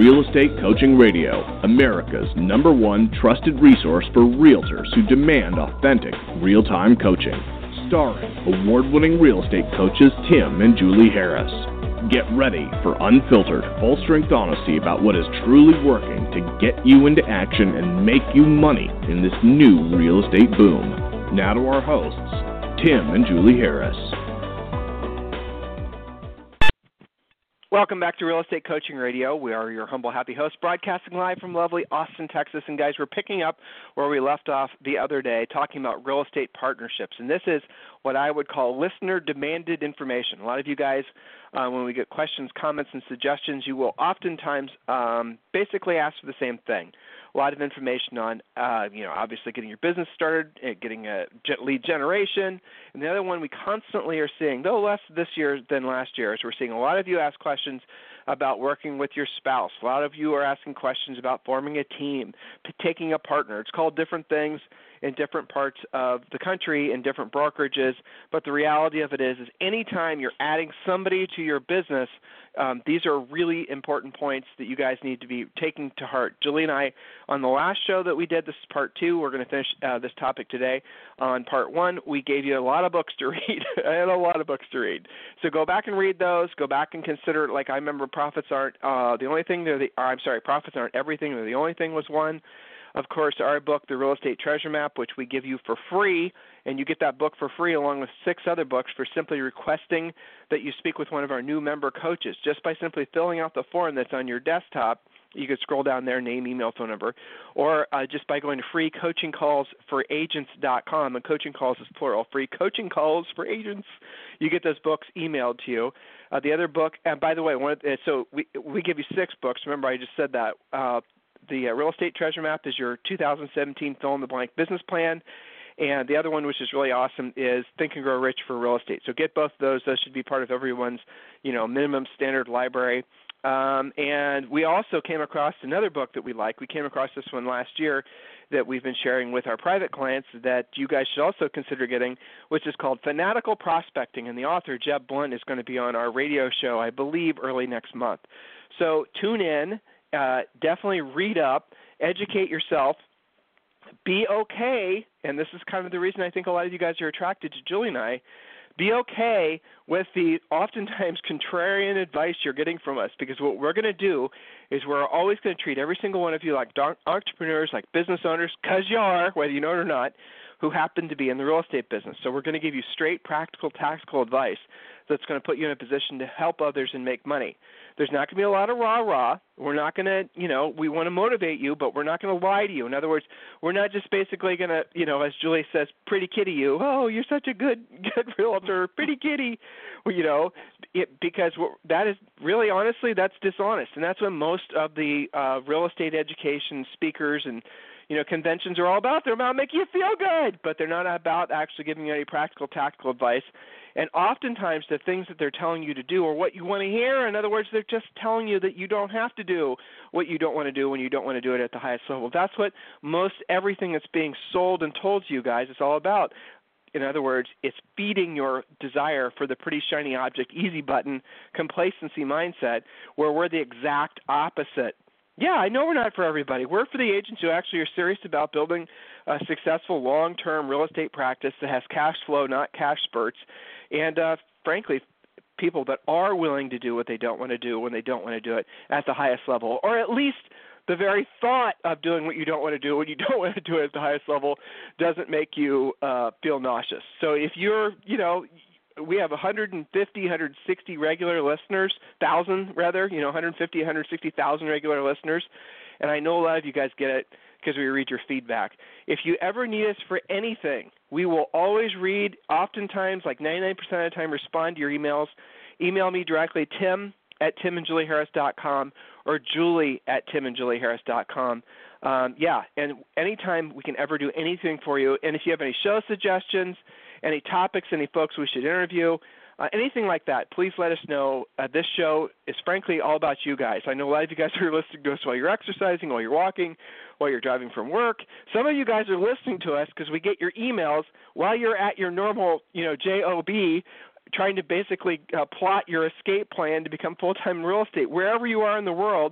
Real Estate Coaching Radio, America's #1 trusted resource for realtors who demand authentic, real-time coaching. Starring award-winning real estate coaches Tim and Julie Harris. Get ready for unfiltered, full-strength honesty about what is truly working to get you into action and make you money in this new real estate boom. Now to our hosts, Tim and Julie Harris. Welcome back to Real Estate Coaching Radio. We are your humble, happy hosts, broadcasting live from lovely Austin, Texas. And guys, we're picking up where we left off the other day, talking about real estate partnerships. And this is what I would call listener-demanded information. A lot of you guys, when we get questions, comments, and suggestions, you will oftentimes basically ask for the same thing. A lot of information on, obviously getting your business started, getting a lead generation. And the other one we constantly are seeing, though less this year than last year, is we're seeing a lot of you ask questions about working with your spouse. A lot of you are asking questions about forming a team, taking a partner. It's called different things in different parts of the country, in different brokerages, but the reality of it is anytime you're adding somebody to your business, these are really important points that you guys need to be taking to heart. Julie and I, on the last show that we did, this is part 2, we're going to finish this topic today. On part 1, we gave you a lot of books to read. I had a lot of books to read. So go back and read those. Go back and consider, like I remember profits aren't the only thing. Profits aren't everything. They're the only thing was one. Of course, our book, The Real Estate Treasure Map, which we give you for free, and you get that book for free along with 6 other books for simply requesting that you speak with one of our new member coaches. Just by simply filling out the form that's on your desktop, you can scroll down there, name, email, phone number, or just by going to freecoachingcallsforagents.com, and coaching calls is plural, free coaching calls for agents. You get those books emailed to you. The other book, and by the way, we give you 6 books. Remember, I just said that. The Real Estate Treasure Map is your 2017 fill-in-the-blank business plan, and the other one, which is really awesome, is Think and Grow Rich for Real Estate. So get both of those. Those should be part of everyone's, minimum standard library. And we also came across another book that we like. We came across this one last year that we've been sharing with our private clients that you guys should also consider getting, which is called Fanatical Prospecting. And the author, Jeb Blunt, is going to be on our radio show, I believe, early next month. So tune in. Definitely read up, educate yourself, be okay, and this is kind of the reason I think a lot of you guys are attracted to Julie and I, be okay with the oftentimes contrarian advice you're getting from us, because what we're going to do is we're always going to treat every single one of you like entrepreneurs, like business owners, because you are, whether you know it or not, who happen to be in the real estate business. So we're going to give you straight, practical, tactical advice that's going to put you in a position to help others and make money. There's not going to be a lot of rah-rah. We're not going to, we want to motivate you, but we're not going to lie to you. In other words, we're not just basically going to, as Julie says, pretty kitty you. Oh, you're such a good realtor, pretty kitty. Because that is really, honestly, that's dishonest. And that's what most of the real estate education speakers and conventions are all about. They're about making you feel good, but they're not about actually giving you any practical, tactical advice. And oftentimes the things that they're telling you to do are what you want to hear. In other words, they're just telling you that you don't have to do what you don't want to do when you don't want to do it at the highest level. That's what most everything that's being sold and told to you guys is all about. In other words, it's feeding your desire for the pretty shiny object, easy button, complacency mindset, where we're the exact opposite. Yeah, I know we're not for everybody. We're for the agents who actually are serious about building a successful long-term real estate practice that has cash flow, not cash spurts, and frankly, people that are willing to do what they don't want to do when they don't want to do it at the highest level, or at least the very thought of doing what you don't want to do when you don't want to do it at the highest level doesn't make you feel nauseous. So if you're, we have 160 regular listeners, 160,000 regular listeners, and I know a lot of you guys get it because we read your feedback. If you ever need us for anything, we will always read, oftentimes, like 99% of the time, respond to your emails. Email me directly, tim@timandjulieharris.com or julie@timandjulieharris.com. And anytime we can ever do anything for you. And if you have any show suggestions, any topics, any folks we should interview, anything like that, please let us know. This show is frankly all about you guys. I know a lot of you guys are listening to us while you're exercising, while you're walking, while you're driving from work. Some of you guys are listening to us because we get your emails while you're at your normal, job, trying to basically plot your escape plan to become full-time in real estate. Wherever you are in the world,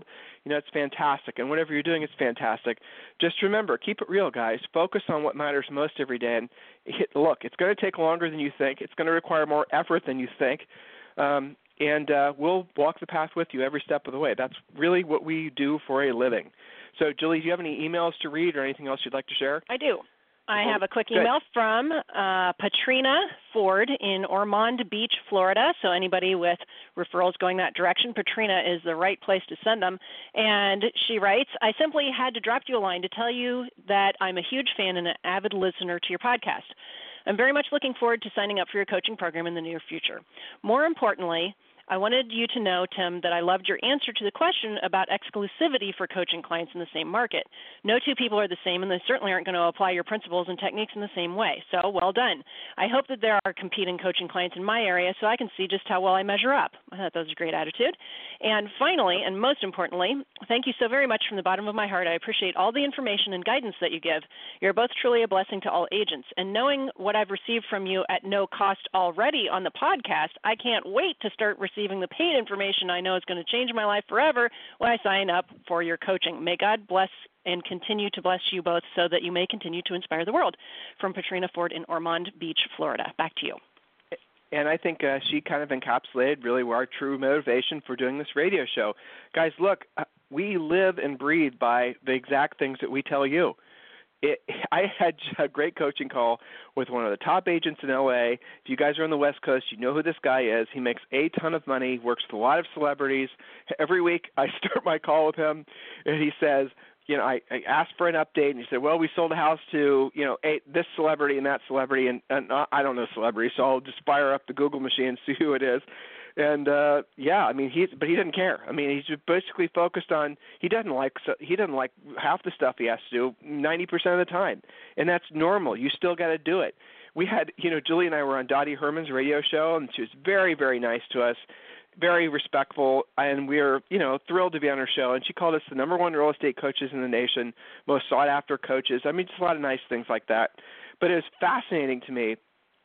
it's fantastic. And whatever you're doing, it's fantastic. Just remember, keep it real, guys. Focus on what matters most every day. And look, it's going to take longer than you think. It's going to require more effort than you think. And we'll walk the path with you every step of the way. That's really what we do for a living. So, Julie, do you have any emails to read or anything else you'd like to share? I do. I have a quick email from Patrina Ford in Ormond Beach, Florida. So anybody with referrals going that direction, Patrina is the right place to send them. And she writes, I simply had to drop you a line to tell you that I'm a huge fan and an avid listener to your podcast. I'm very much looking forward to signing up for your coaching program in the near future. More importantly, I wanted you to know, Tim, that I loved your answer to the question about exclusivity for coaching clients in the same market. No two people are the same, and they certainly aren't going to apply your principles and techniques in the same way. So, well done. I hope that there are competing coaching clients in my area so I can see just how well I measure up. I thought that was a great attitude. And finally, and most importantly, thank you so very much from the bottom of my heart. I appreciate all the information and guidance that you give. You're both truly a blessing to all agents. And knowing what I've received from you at no cost already on the podcast, I can't wait to start receiving the paid information I know is going to change my life forever when I sign up for your coaching. May God bless and continue to bless you both so that you may continue to inspire the world. From Patrina Ford in Ormond Beach, Florida. Back to you. And I think she kind of encapsulated really our true motivation for doing this radio show. Guys, look, we live and breathe by the exact things that we tell you. I had a great coaching call with one of the top agents in L.A. If you guys are on the West Coast, you know who this guy is. He makes a ton of money, works with a lot of celebrities. Every week I start my call with him, and he says, I asked for an update, and he said, well, we sold a house to, this celebrity and that celebrity, and I don't know celebrity, so I'll just fire up the Google machine and see who it is. And but he doesn't care. I mean, he's basically focused on he doesn't like half the stuff he has to do 90% of the time, and that's normal. You still got to do it. We had, Julie and I were on Dottie Herman's radio show, and she was very, very nice to us, very respectful, and we were, thrilled to be on her show. And she called us the number one real estate coaches in the nation, most sought after coaches. I mean, just a lot of nice things like that. But it was fascinating to me.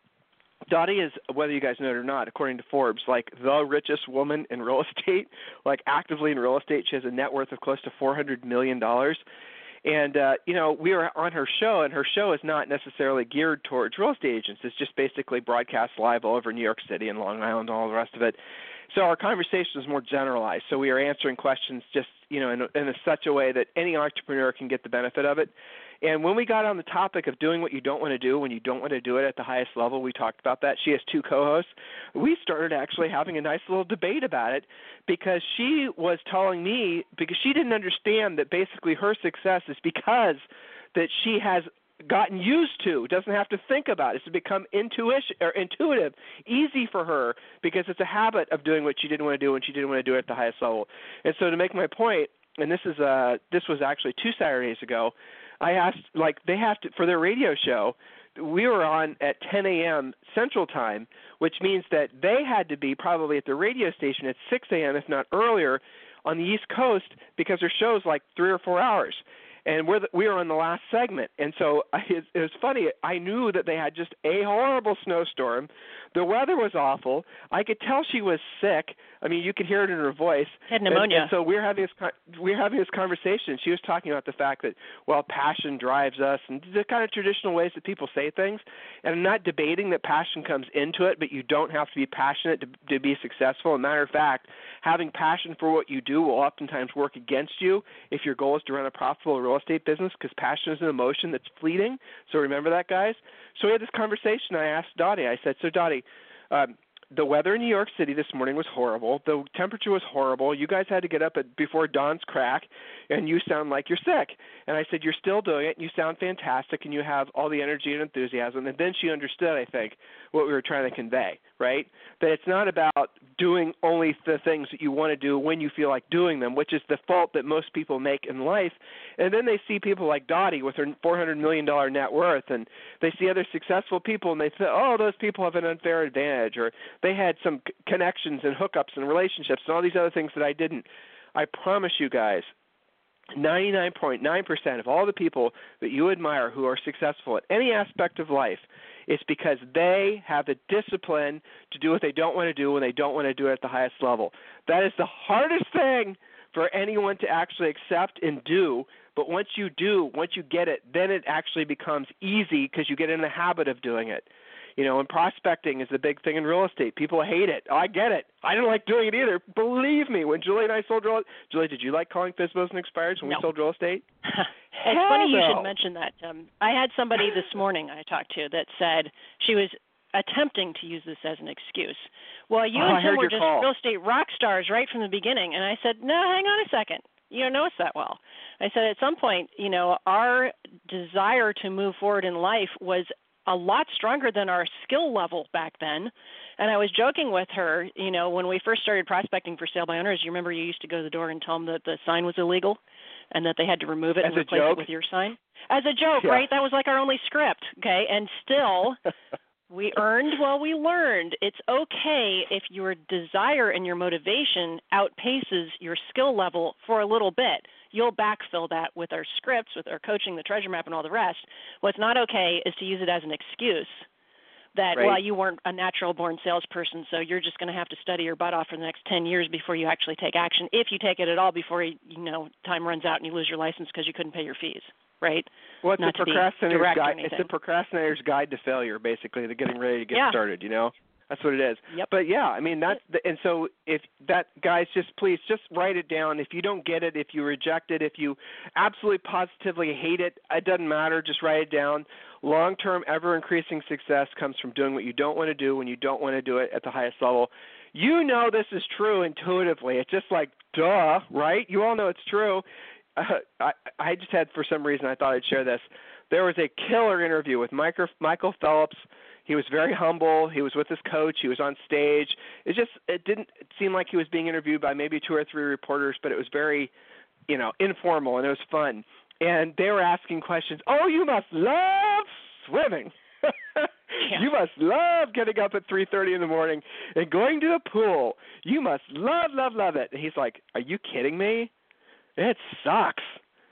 Dottie is, whether you guys know it or not, according to Forbes, like the richest woman in real estate, like actively in real estate. She has a net worth of close to $400 million. And, we were on her show, and her show is not necessarily geared towards real estate agents. It's just basically broadcast live all over New York City and Long Island and all the rest of it. So our conversation is more generalized. So we are answering questions just, in such a way that any entrepreneur can get the benefit of it. And when we got on the topic of doing what you don't want to do when you don't want to do it at the highest level, we talked about that. She has two co-hosts. We started actually having a nice little debate about it because she was telling me, because she didn't understand that basically her success is because that she has gotten used to, doesn't have to think about it. It's become intuitive, easy for her because it's a habit of doing what she didn't want to do when she didn't want to do it at the highest level. And so to make my point, and this was actually 2 Saturdays ago, I asked, they have to, for their radio show, we were on at 10 a.m. Central Time, which means that they had to be probably at the radio station at 6 a.m., if not earlier, on the East Coast because their show's like 3 or 4 hours. And we were on the last segment. And so it was funny. I knew that they had just a horrible snowstorm. The weather was awful. I could tell she was sick. I mean, you could hear it in her voice. Had pneumonia. And so we were having this conversation. She was talking about the fact that, passion drives us and the kind of traditional ways that people say things. And I'm not debating that passion comes into it, but you don't have to be passionate to be successful. As a matter of fact, having passion for what you do will oftentimes work against you if your goal is to run a profitable real estate business, because passion is an emotion that's fleeting. So remember that, guys. So we had this conversation. I asked Dottie, I said, so Dottie, the weather in New York City this morning was horrible. The temperature was horrible. You guys had to get up before dawn's crack, and you sound like you're sick. And I said, you're still doing it, and you sound fantastic, and you have all the energy and enthusiasm. And then she understood, I think, what we were trying to convey, right? That it's not about doing only the things that you want to do when you feel like doing them, which is the fault that most people make in life. And then they see people like Dottie with her $400 million net worth, and they see other successful people, and they say, oh, those people have an unfair advantage, or they had some connections and hookups and relationships and all these other things that I didn't. I promise you guys, 99.9% of all the people that you admire who are successful at any aspect of life, it's because they have the discipline to do what they don't want to do when they don't want to do it at the highest level. That is the hardest thing for anyone to actually accept and do. But once you do, once you get it, then it actually becomes easy because you get in the habit of doing it. You know, and prospecting is the big thing in real estate. People hate it. Oh, I get it. I didn't like doing it either. Believe me, when Julie and I sold real estate, Julie, did you like calling FSBOs and expireds when we sold real estate? It's funny you should mention that. I had somebody this morning I talked to that said she was attempting to use this as an excuse. Well, you and Tim were just real estate rock stars right from the beginning. And I said, no, hang on a second. You don't know us that well. I said, at some point, you know, our desire to move forward in life was a lot stronger than our skill level back then. And I was joking with her, you know, when we first started prospecting for sale by owners, you remember you used to go to the door and tell them that the sign was illegal and that they had to remove it and replace it with your sign? As a joke, right? That was like our only script, okay? And still, we earned while we learned. It's okay if your desire and your motivation outpaces your skill level for a little bit. You'll backfill that with our scripts, with our coaching, the treasure map, and all the rest. What's not okay is to use it as an excuse that, well, you weren't a natural-born salesperson, so you're just going to have to study your butt off for the next 10 years before you actually take action, if you take it at all before, time runs out and you lose your license because you couldn't pay your fees, right? Well, it's a procrastinator's guide to failure, basically, to getting ready to get started, you know? That's what it is. Yep. But yeah, I mean and so if that, guys, please write it down. If you don't get it, if you reject it, if you absolutely positively hate it, it doesn't matter. Just write it down. Long-term, ever-increasing success comes from doing what you don't want to do when you don't want to do it at the highest level. You know this is true intuitively. It's just like, duh, right? You all know it's true. I just had, for some reason, I thought I'd share this. There was a killer interview with Michael Phelps. He was very humble. He was with his coach. He was on stage. It didn't seem like he was being interviewed by maybe 2 or 3 reporters, but it was very, informal, and it was fun. And they were asking questions. Oh, you must love swimming. You must love getting up at 3:30 in the morning and going to the pool. You must love, love, love it. And he's like, are you kidding me? It sucks.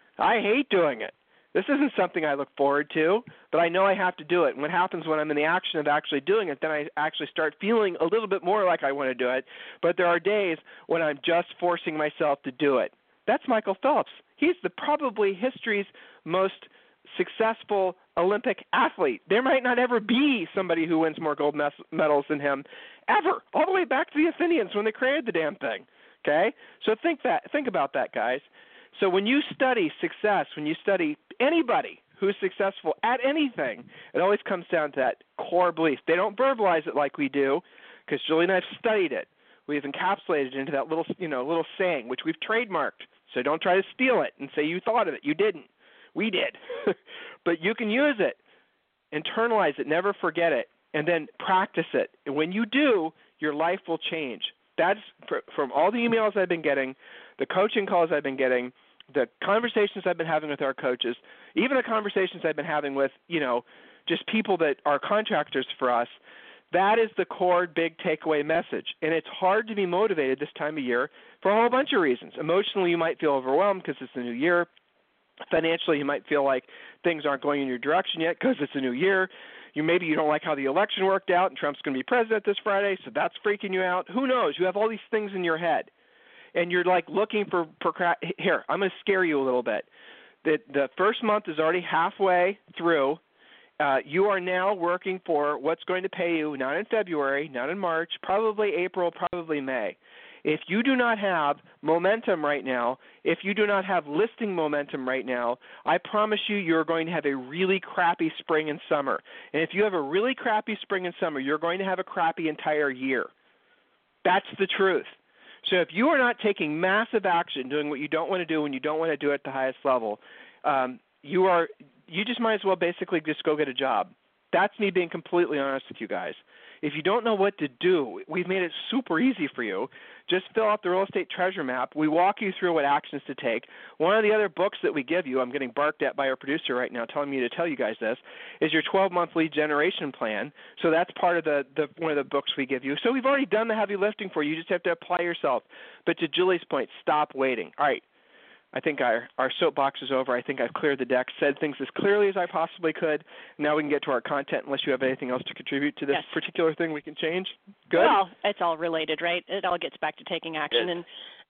I hate doing it. This isn't something I look forward to, but I know I have to do it. And what happens when I'm in the action of actually doing it, then I actually start feeling a little bit more like I want to do it. But there are days when I'm just forcing myself to do it. That's Michael Phelps. He's probably history's most successful Olympic athlete. There might not ever be somebody who wins more gold medals than him, ever, all the way back to the Athenians when they created the damn thing. Okay? So think about that, guys. So when you study success, when you study anybody who's successful at anything, it always comes down to that core belief. They don't verbalize it like we do, because Julie and I have studied it. We've encapsulated it into that little saying, which we've trademarked. So don't try to steal it and say you thought of it. You didn't. We did. But you can use it, internalize it, never forget it, and then practice it. And when you do, your life will change. That's from all the emails I've been getting, the coaching calls I've been getting, the conversations I've been having with our coaches, even the conversations I've been having with, just people that are contractors for us. That is the core big takeaway message. And it's hard to be motivated this time of year for a whole bunch of reasons. Emotionally, you might feel overwhelmed because it's the new year. Financially, you might feel like things aren't going in your direction yet because it's a new year. Maybe you don't like how the election worked out and Trump's going to be president this Friday, so that's freaking you out. Who knows? You have all these things in your head. And you're like looking for here, I'm going to scare you a little bit. The first month is already halfway through. You are now working for what's going to pay you, not in February, not in March, probably April, probably May. If you do not have momentum right now, if you do not have listing momentum right now, I promise you're going to have a really crappy spring and summer. And if you have a really crappy spring and summer, you're going to have a crappy entire year. That's the truth. So if you are not taking massive action, doing what you don't want to do when you don't want to do it at the highest level, you just might as well basically just go get a job. That's me being completely honest with you guys. If you don't know what to do, we've made it super easy for you. Just fill out the real estate treasure map. We walk you through what actions to take. One of the other books that we give you, I'm getting barked at by our producer right now telling me to tell you guys this, is your 12-month lead generation plan. So that's part of the one of the books we give you. So we've already done the heavy lifting for you. You just have to apply yourself. But to Julie's point, stop waiting. All right. I think our soapbox is over. I think I've cleared the deck, said things as clearly as I possibly could. Now we can get to our content unless you have anything else to contribute to this particular thing we can change. Good? Well, it's all related, right? It all gets back to taking action. And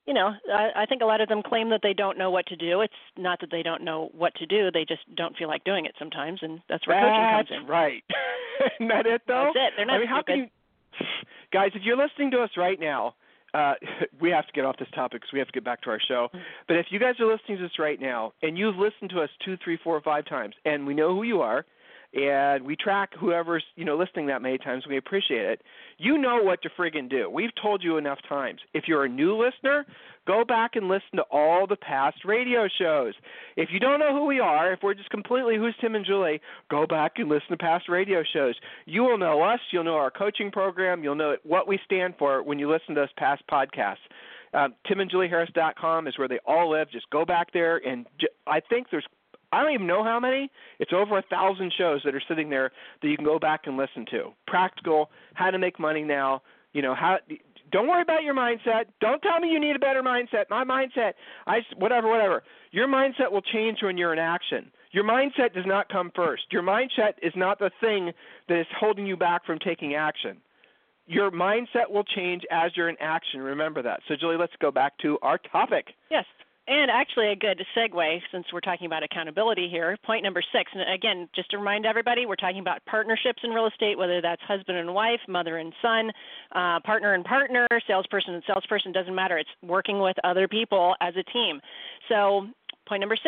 I think a lot of them claim that they don't know what to do. It's not that they don't know what to do. They just don't feel like doing it sometimes, and that's where coaching comes in. That's right. Isn't that it, though? That's it. They're not stupid. Guys, if you're listening to us right now, we have to get off this topic because we have to get back to our show. But if you guys are listening to this right now and you've listened to us 2, 3, 4, 5 times, and we know who you are, and we track whoever's listening that many times, we appreciate it. You know what to friggin' do. We've told you enough times. If you're a new listener, go back and listen to all the past radio shows. If you don't know who we are, if we're just completely who's Tim and Julie, go back and listen to past radio shows. You will know us. You'll know our coaching program. You'll know what we stand for when you listen to us past podcasts. TimandJulieHarris.com is where they all live. Just go back there, and I think I don't even know how many. It's over 1,000 shows that are sitting there that you can go back and listen to. Practical, how to make money now. Don't worry about your mindset. Don't tell me you need a better mindset. My mindset, whatever. Your mindset will change when you're in action. Your mindset does not come first. Your mindset is not the thing that is holding you back from taking action. Your mindset will change as you're in action. Remember that. So, Julie, let's go back to our topic. Yes. And actually a good segue, since we're talking about accountability here, point number 6. And again, just to remind everybody, we're talking about partnerships in real estate, whether that's husband and wife, mother and son, partner and partner, salesperson and salesperson, doesn't matter. It's working with other people as a team. So point number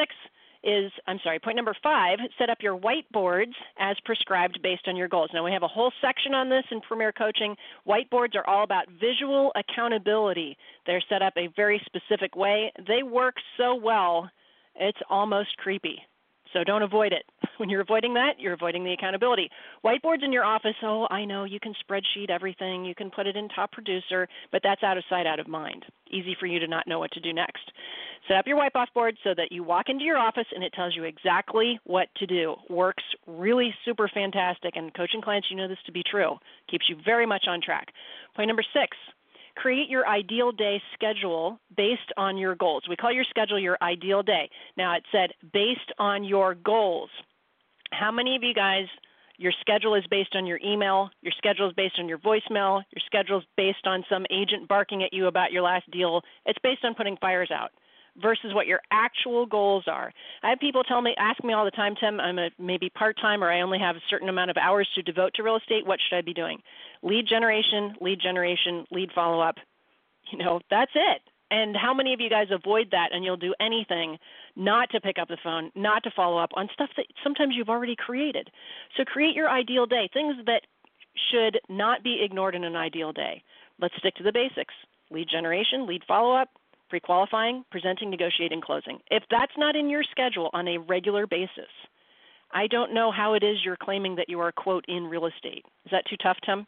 5, set up your whiteboards as prescribed based on your goals. Now, we have a whole section on this in Premier Coaching. Whiteboards are all about visual accountability. They're set up a very specific way. They work so well, it's almost creepy. So don't avoid it. When you're avoiding that, you're avoiding the accountability. Whiteboards in your office, I know you can spreadsheet everything. You can put it in Top Producer, but that's out of sight, out of mind. Easy for you to not know what to do next. Set up your whiteboard so that you walk into your office and it tells you exactly what to do. Works really super fantastic, and coaching clients, you know this to be true. Keeps you very much on track. Point number 6. Create your ideal day schedule based on your goals. We call your schedule your ideal day. Now, it said based on your goals. How many of you guys, your schedule is based on your email, your schedule is based on your voicemail, your schedule is based on some agent barking at you about your last deal? It's based on putting fires out versus what your actual goals are. I have people ask me all the time, Tim, I'm maybe part-time or I only have a certain amount of hours to devote to real estate. What should I be doing? Lead generation, lead follow-up. That's it. And how many of you guys avoid that and you'll do anything not to pick up the phone, not to follow up on stuff that sometimes you've already created? So create your ideal day, things that should not be ignored in an ideal day. Let's stick to the basics. Lead generation, lead follow-up, pre-qualifying, presenting, negotiating, closing. If that's not in your schedule on a regular basis, I don't know how it is you're claiming that you are, quote, in real estate. Is that too tough, Tim?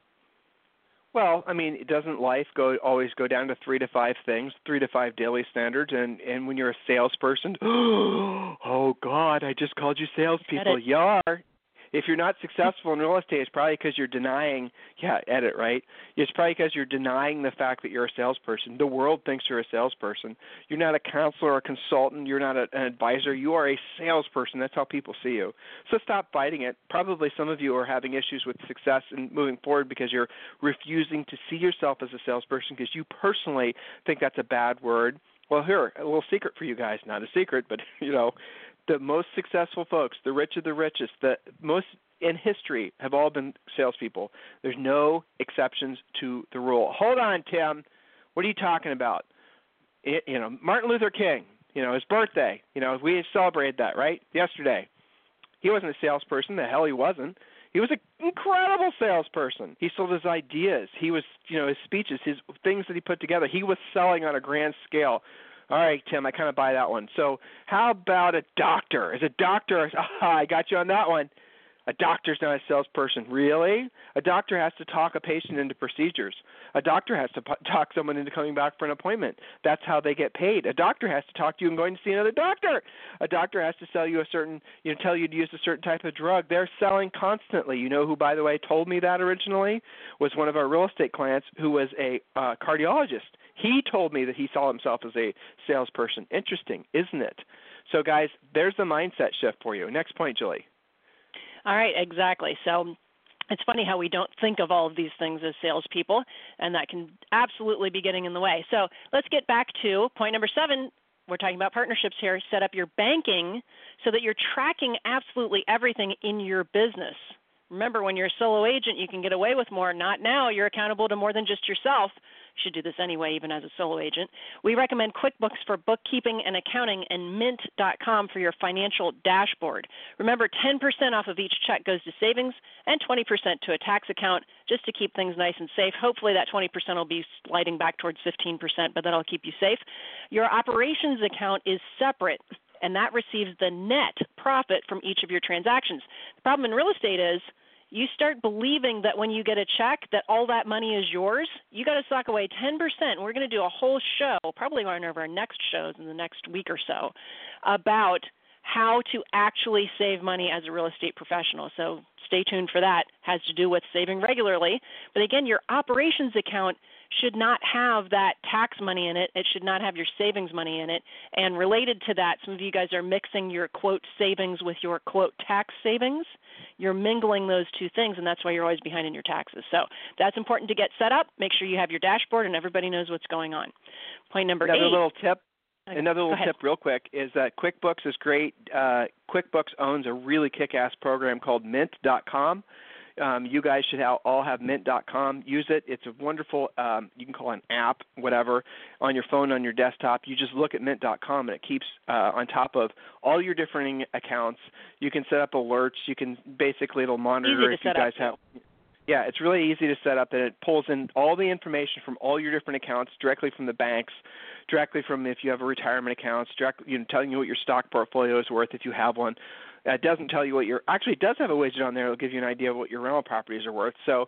Well, doesn't life always go down to 3 to 5 things, 3 to 5 daily standards? And when you're a salesperson, oh, God, I just called you salespeople. You are. If you're not successful in real estate, it's probably because you're denying, right? It's probably because you're denying the fact that you're a salesperson. The world thinks you're a salesperson. You're not a counselor or a consultant. You're not an advisor. You are a salesperson. That's how people see you. So stop fighting it. Probably some of you are having issues with success and moving forward because you're refusing to see yourself as a salesperson because you personally think that's a bad word. Well, here, a little secret for you guys. Not a secret, but, the most successful folks, the rich of the richest, the most in history have all been salespeople. There's no exceptions to the rule. Hold on, Tim. What are you talking about? Martin Luther King, his birthday. We celebrated that, right, yesterday. He wasn't a salesperson. The hell he wasn't. He was an incredible salesperson. He sold his ideas. He was, his speeches, his things that he put together. He was selling on a grand scale. All right, Tim, I kind of buy that one. So how about a doctor? As a doctor, I got you on that one. A doctor's not a salesperson. Really? A doctor has to talk a patient into procedures. A doctor has to talk someone into coming back for an appointment. That's how they get paid. A doctor has to talk to you and going to see another doctor. A doctor has to sell you tell you to use a certain type of drug. They're selling constantly. You know who, by the way, told me that originally? Was one of our real estate clients who was a cardiologist. He told me that he saw himself as a salesperson. Interesting, isn't it? So, guys, there's the mindset shift for you. Next point, Julie. All right, exactly. So It's funny how we don't think of all of these things as salespeople, and that can absolutely be getting in the way. So let's get back to point number 7. We're talking about partnerships here. Set up your banking so that you're tracking absolutely everything in your business. Remember, when you're a solo agent, you can get away with more. Not now. You're accountable to more than just yourself. You should do this anyway, even as a solo agent. We recommend QuickBooks for bookkeeping and accounting and Mint.com for your financial dashboard. Remember, 10% off of each check goes to savings and 20% to a tax account just to keep things nice and safe. Hopefully that 20% will be sliding back towards 15%, but that'll keep you safe. Your operations account is separate, and that receives the net profit from each of your transactions. The problem in real estate is you start believing that when you get a check that all that money is yours. You got to sock away 10%. We're going to do a whole show, probably one of our next shows in the next week or so, about how to actually save money as a real estate professional. So stay tuned for that. It has to do with saving regularly. But again, your operations account should not have that tax money in it. It should not have your savings money in it. And related to that, some of you guys are mixing your, quote, savings with your, quote, tax savings. You're mingling those two things, and that's why you're always behind in your taxes. So that's important to get set up. Make sure you have your dashboard and everybody knows what's going on. Point number 8. Another little tip real quick is that QuickBooks is great. QuickBooks owns a really kick-ass program called Mint.com. You guys should all have Mint.com. Use it. It's a wonderful, you can call it an app, whatever, on your phone, on your desktop. You just look at Mint.com, and it keeps on top of all your different accounts. You can set up alerts. You can basically, it'll monitor if you guys have. Yeah, it's really easy to set up, and it pulls in all the information from all your different accounts directly from the banks, directly from if you have a retirement accounts, telling you what your stock portfolio is worth if you have one. It doesn't tell you what your – actually, it does have a widget on there that will give you an idea of what your rental properties are worth. So,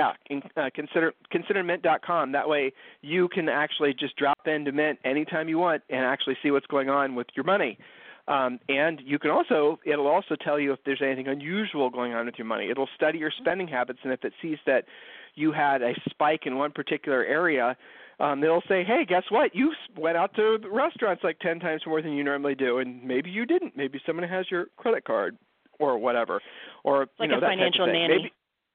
consider Mint.com. That way you can actually just drop into Mint anytime you want and actually see what's going on with your money. And you can also – it'll also tell you if there's anything unusual going on with your money. It'll study your spending habits, and if it sees that you had a spike in one particular area – they'll say, hey, guess what? You went out to restaurants like 10 times more than you normally do, and maybe you didn't. Maybe someone has your credit card or whatever. Or like a financial nanny.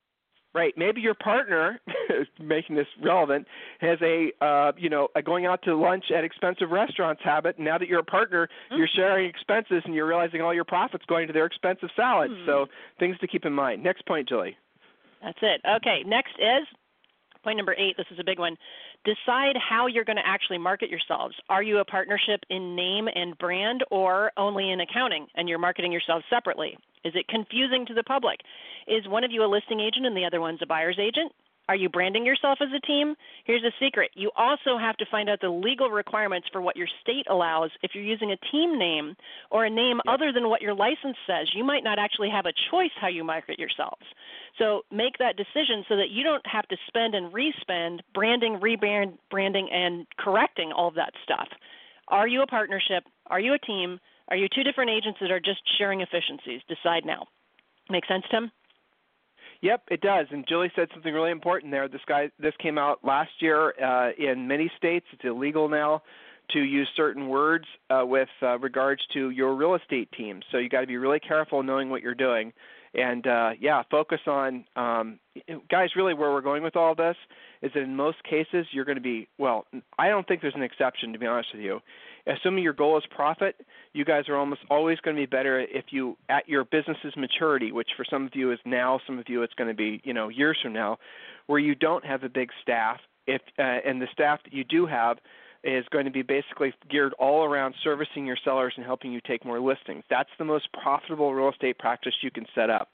Maybe your partner, making this relevant, has a going out to lunch at expensive restaurants habit. And now that you're a partner, you're sharing expenses, and you're realizing all your profits going to their expensive salads. So things to keep in mind. Next point, Julie. That's it. Okay, next is point number 8. This is a big one. Decide how you're going to actually market yourselves. Are you a partnership in name and brand or only in accounting, and you're marketing yourselves separately? Is it confusing to the public? Is one of you a listing agent and the other one's a buyer's agent? Are you branding yourself as a team? Here's a secret. You also have to find out the legal requirements for what your state allows. If you're using a team name or a name other than what your license says, you might not actually have a choice how you market yourselves. So make that decision so that you don't have to spend and re-spend branding, rebranding, and correcting all of that stuff. Are you a partnership? Are you a team? Are you two different agents that are just sharing efficiencies? Decide now. Make sense, Tim? Yep, it does. And Julie said something really important there. This came out last year in many states. It's illegal now to use certain words with regards to your real estate team. So you got to be really careful knowing what you're doing. And, focus on, guys, really where we're going with all this is that in most cases you're going to be, well, I don't think there's an exception, to be honest with you. Assuming your goal is profit, you guys are almost always going to be better if you, at your business's maturity, which for some of you is now, some of you it's going to be, years from now, where you don't have a big staff, and the staff that you do have is going to be basically geared all around servicing your sellers and helping you take more listings. That's the most profitable real estate practice you can set up.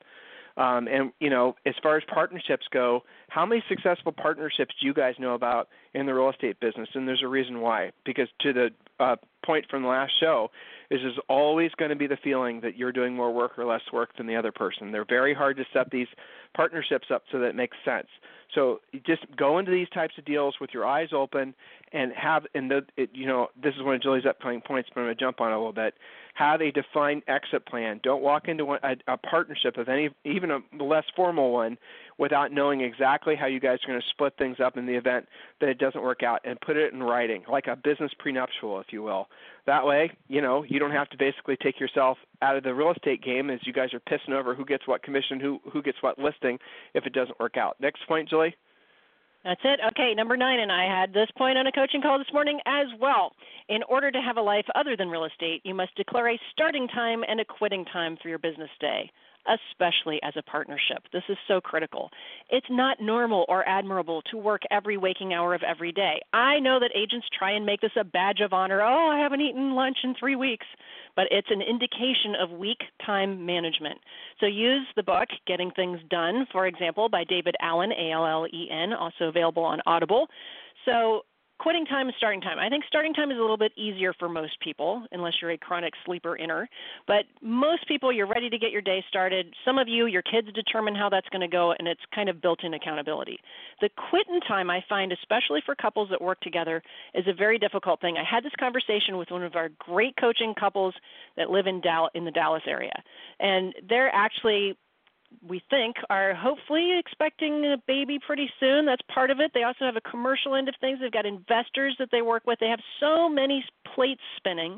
As far as partnerships go, how many successful partnerships do you guys know about in the real estate business? And there's a reason why. Because to the point from the last show, there's always going to be the feeling that you're doing more work or less work than the other person. They're very hard to set these partnerships up so that it makes sense. So you just go into these types of deals with your eyes open and this is one of Julie's upcoming points, but I'm going to jump on it a little bit. Have a defined exit plan. Don't walk into a partnership of even a less formal one without knowing exactly how you guys are going to split things up in the event that it doesn't work out, and put it in writing, like a business prenuptial, if you will. That way, you don't have to basically take yourself out of the real estate game as you guys are pissing over who gets what commission, who gets what listing if it doesn't work out. Next point, Julie. That's it. Okay, number 9, and I had this point on a coaching call this morning as well. In order to have a life other than real estate, you must declare a starting time and a quitting time for your business day, especially as a partnership. This is so critical. It's not normal or admirable to work every waking hour of every day. I know that agents try and make this a badge of honor. Oh, I haven't eaten lunch in 3 weeks. But it's an indication of weak time management. So use the book, Getting Things Done, for example, by David Allen, Allen, also available on Audible. So quitting time and starting time. I think starting time is a little bit easier for most people, unless you're a chronic sleeper inner. But most people, you're ready to get your day started. Some of you, your kids determine how that's going to go, and it's kind of built-in accountability. The quitting time, I find, especially for couples that work together, is a very difficult thing. I had this conversation with one of our great coaching couples that live in the Dallas area, and they're actually, we think, are hopefully expecting a baby pretty soon. That's part of it. They also have a commercial end of things. They've got investors that they work with. They have so many plates spinning,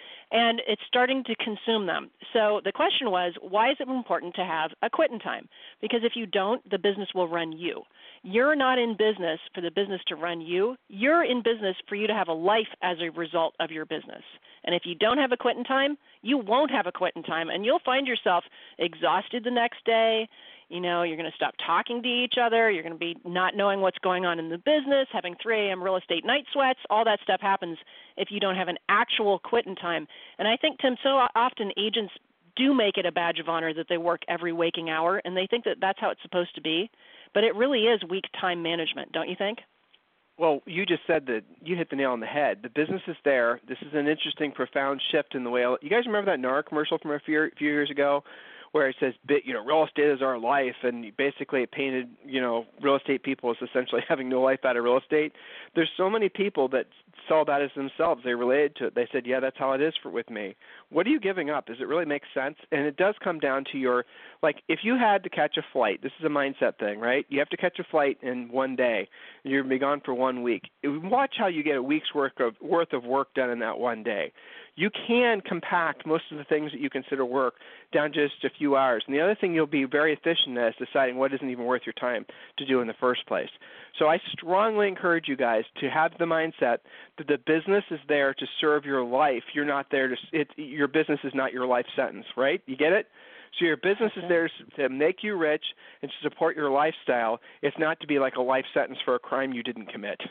and it's starting to consume them. So the question was, why is it important to have a quitting time? Because if you don't, the business will run you. You're not in business for the business to run you. You're in business for you to have a life as a result of your business. And if you don't have a quitting time, you won't have a quitting time, and you'll find yourself exhausted the next day. You're going to stop talking to each other. You're going to be not knowing what's going on in the business, having 3 a.m. real estate night sweats. All that stuff happens if you don't have an actual quitting time. And I think, Tim, so often agents do make it a badge of honor that they work every waking hour, and they think that that's how it's supposed to be. But it really is weak time management, don't you think? Well, you just said that you hit the nail on the head. The business is there. This is an interesting, profound shift in the way. You guys remember that NAR commercial from a few years ago where it says, real estate is our life, and basically it painted, real estate people as essentially having no life out of real estate? There's so many people that saw that as themselves. They related to it. They said, yeah, that's how it is with me. What are you giving up? Does it really make sense? And it does come down to if you had to catch a flight, this is a mindset thing, right? You have to catch a flight in one day, and you're going to be gone for 1 week. Watch how you get a week's worth of work done in that one day. You can compact most of the things that you consider work down to just a few hours. And the other thing you'll be very efficient at is deciding what isn't even worth your time to do in the first place. So I strongly encourage you guys to have the mindset that the business is there to serve your life. You're not there your business is not your life sentence, right? You get it? So your business is there to make you rich and to support your lifestyle. It's not to be like a life sentence for a crime you didn't commit.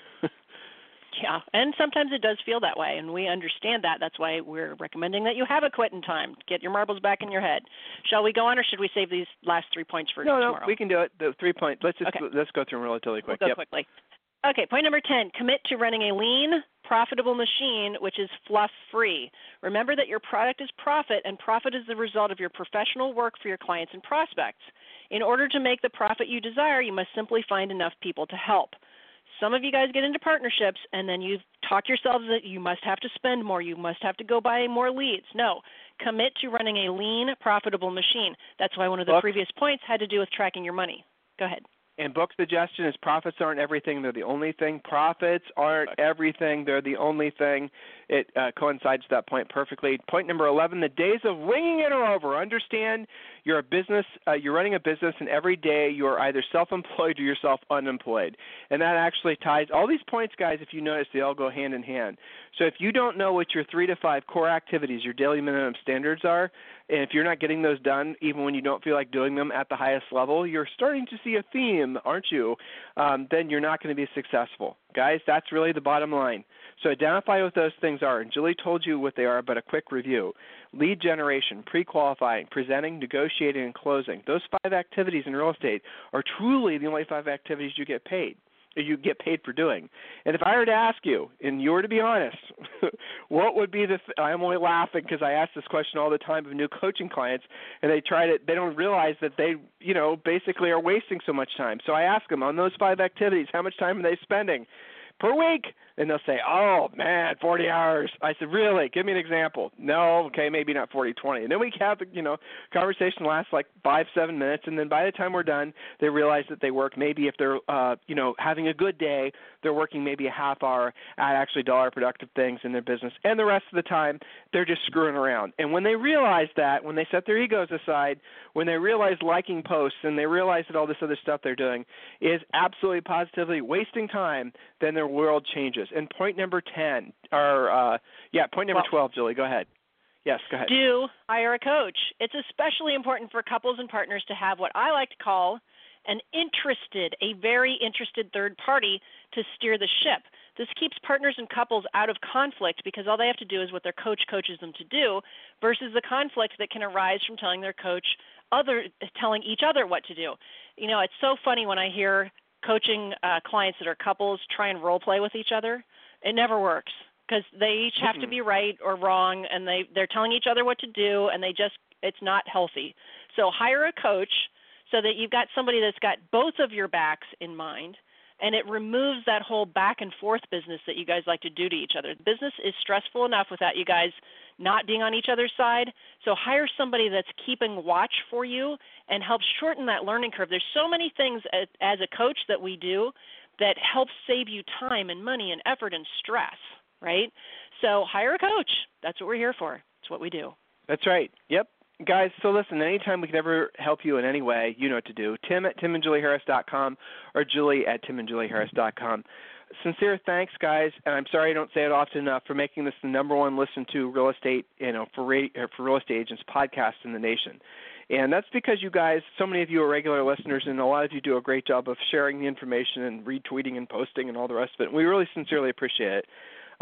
Yeah, and sometimes it does feel that way, and we understand that. That's why we're recommending that you have a quitting time. Get your marbles back in your head. Shall we go on, or should we save these last 3 points for tomorrow? No, we can do it. The 3 points. Let's go through them relatively quick. We'll go quickly. Okay, point number 10, commit to running a lean, profitable machine, which is fluff-free. Remember that your product is profit, and profit is the result of your professional work for your clients and prospects. In order to make the profit you desire, you must simply find enough people to help. Some of you guys get into partnerships, and then you talk yourselves that you must have to spend more, you must have to go buy more leads. No, commit to running a lean, profitable machine. That's why one of the previous points had to do with tracking your money. Go ahead. And book suggestion is profits aren't everything, they're the only thing. Profits aren't everything, they're the only thing. It coincides with that point perfectly. Point number 11, the days of winging it are over. Understand you're a business, you're running a business, and every day you're either self-employed or you're self-unemployed. And that actually ties, all these points, guys, if you notice, they all go hand in hand. So if you don't know what your 3 to 5 core activities, your daily minimum standards are, and if you're not getting those done, even when you don't feel like doing them at the highest level, you're starting to see a theme, aren't you? Then you're not going to be successful. Guys, that's really the bottom line. So identify what those things are. And Julie told you what they are, but a quick review. Lead generation, pre-qualifying, presenting, negotiating, and closing. Those 5 activities in real estate are truly the only 5 activities you get paid for doing. And if I were to ask you, and you were to be honest, what would be I'm only laughing because I ask this question all the time of new coaching clients, and they don't realize that they, basically are wasting so much time. So I ask them, on those 5 activities, how much time are they spending per week? And they'll say, oh, man, 40 hours. I said, really? Give me an example. No, okay, maybe not 40-20. And then we have the, conversation lasts like 5-7 minutes, and then by the time we're done, they realize that they work maybe if they're, having a good day, they're working maybe a half hour at actually dollar productive things in their business. And the rest of the time, they're just screwing around. And when they realize that, when they set their egos aside, when they realize liking posts and they realize that all this other stuff they're doing is absolutely positively wasting time, then their world changes. And point number 10, point number 12, Julie, go ahead. Yes, go ahead. Do hire a coach. It's especially important for couples and partners to have what I like to call a very interested third party to steer the ship. This keeps partners and couples out of conflict because all they have to do is what their coach coaches them to do versus the conflict that can arise from telling their coach telling each other what to do. It's so funny when I hear coaching clients that are couples try and role play with each other. It never works because they each have to be right or wrong, and they're telling each other what to do, and it's not healthy. So hire a coach so that you've got somebody that's got both of your backs in mind, and it removes that whole back and forth business that you guys like to do to each other. Business is stressful enough without you guys not being on each other's side. So hire somebody that's keeping watch for you and helps shorten that learning curve. There's so many things as a coach that we do that helps save you time and money and effort and stress, right? So hire a coach. That's what we're here for. It's what we do. That's right. Yep. Guys, so listen, anytime we can ever help you in any way, you know what to do. Tim@timandjulieharris.com or Julie@timandjulieharris.com. Sincere thanks, guys, and I'm sorry I don't say it often enough for making this the number one listened to real estate, for real estate agents podcast in the nation. And that's because you guys, so many of you are regular listeners, and a lot of you do a great job of sharing the information and retweeting and posting and all the rest of it. And we really sincerely appreciate it.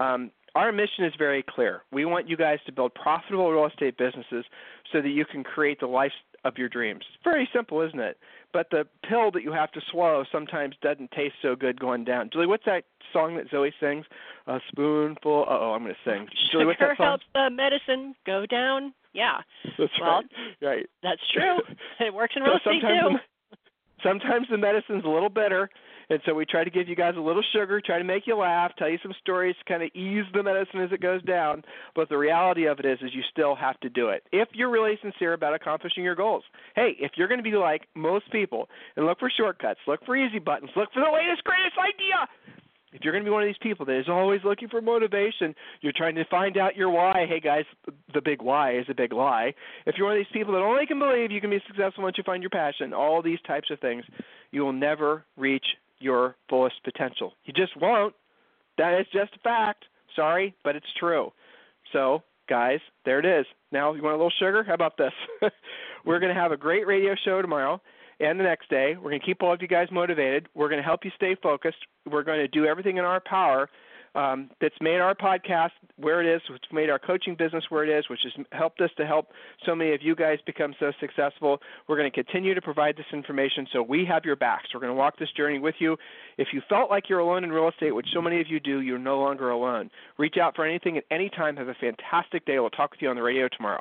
Our mission is very clear. We want you guys to build profitable real estate businesses so that you can create the life of your dreams. It's very simple, isn't it? But the pill that you have to swallow sometimes doesn't taste so good going down. Julie, what's that song that Zoe sings? A spoonful. I'm going to sing. Julie, what's that song? Sugar helps the medicine go down. Yeah. That's right. That's true. It works in real estate too. Sometimes the medicine's a little bitter. And so we try to give you guys a little sugar, try to make you laugh, tell you some stories to kind of ease the medicine as it goes down. But the reality of it is you still have to do it if you're really sincere about accomplishing your goals. Hey, if you're going to be like most people and look for shortcuts, look for easy buttons, look for the latest, greatest idea. If you're going to be one of these people that is always looking for motivation, you're trying to find out your why. Hey, guys, the big why is a big lie. If you're one of these people that only can believe you can be successful once you find your passion, all these types of things, you will never reach your fullest potential. You just won't. That is just a fact. Sorry, but it's true. So, guys, there it is. Now, you want a little sugar? How about this? We're going to have a great radio show tomorrow and the next day. We're going to keep all of you guys motivated. We're going to help you stay focused. We're going to do everything in our power that's made our podcast where it is, which made our coaching business where it is, which has helped us to help so many of you guys become so successful. We're going to continue to provide this information so we have your backs. We're going to walk this journey with you. If you felt like you're alone in real estate, which so many of you do, you're no longer alone. Reach out for anything at any time. Have a fantastic day. We'll talk with you on the radio tomorrow.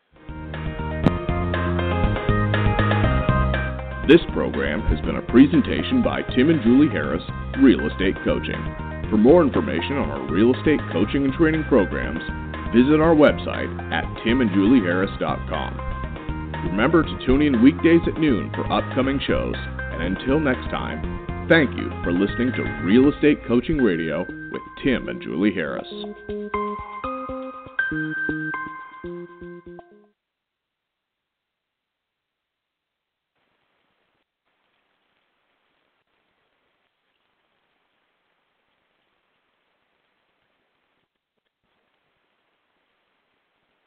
This program has been a presentation by Tim and Julie Harris, Real Estate Coaching. For more information on our real estate coaching and training programs, visit our website at timandjulieharris.com. Remember to tune in weekdays at noon for upcoming shows. And until next time, thank you for listening to Real Estate Coaching Radio with Tim and Julie Harris.